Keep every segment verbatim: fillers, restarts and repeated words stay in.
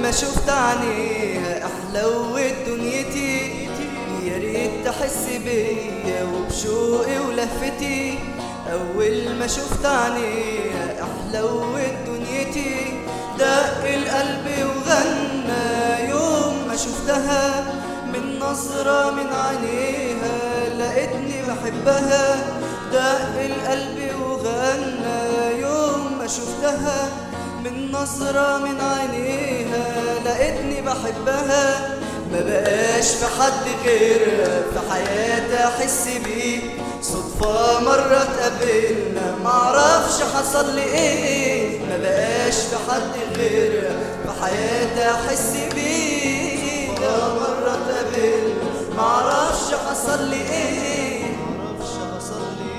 ما شفت عينيها احلوت دنيتي، يا ريت تحس بيا وبشوقي ولفتي. اول ما شفت عينيها احلوت دنيتي، دق القلب وغنى يوم ما شفتها. من نظرة من عينيها لقيتني بحبها، دق القلب وغنى يوم ما شفتها. من نظرة من عينيها لقيتني بحبها. ما بقاش في حد غيرها في حياتي احس بيه، صدفة مرة اتقابلنا معرفش حصل لي ايه. ما بقاش في حد غيرها في حياتي احس بيه، صدفة مرة اتقابلنا معرفش حصل لي ايه. معرفش حصل لي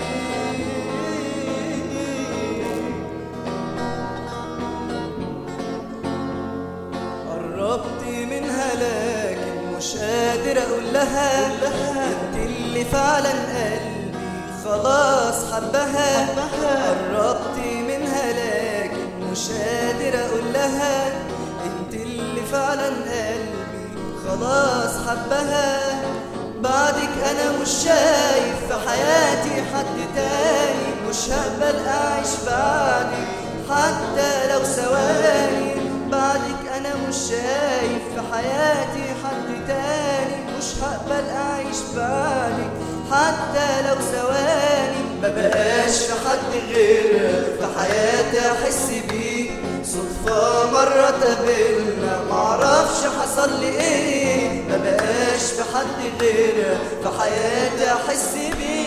قربت منها لكن مش قادر اقول لها انت اللي فعلا قلبي خلاص حبها. قربت منها لكن مش قادر اقول لها انت اللي فعلا قلبي خلاص حبها. بعدك انا مش شايف في حياتي حد تاني، مش هقبل اعيش بعدك حتى لو ثواني. بعدك انا مش شايف في حياتي حد تاني، مش هقبل اعيش بعدك حتى لو ثواني. ما بقاش في حد غيرك في حياتي احس بيه، صدفة مرة تقابلنا معرفش حصل لي ايه. ما بقاش في حد غيرك في حياتي احس بيه.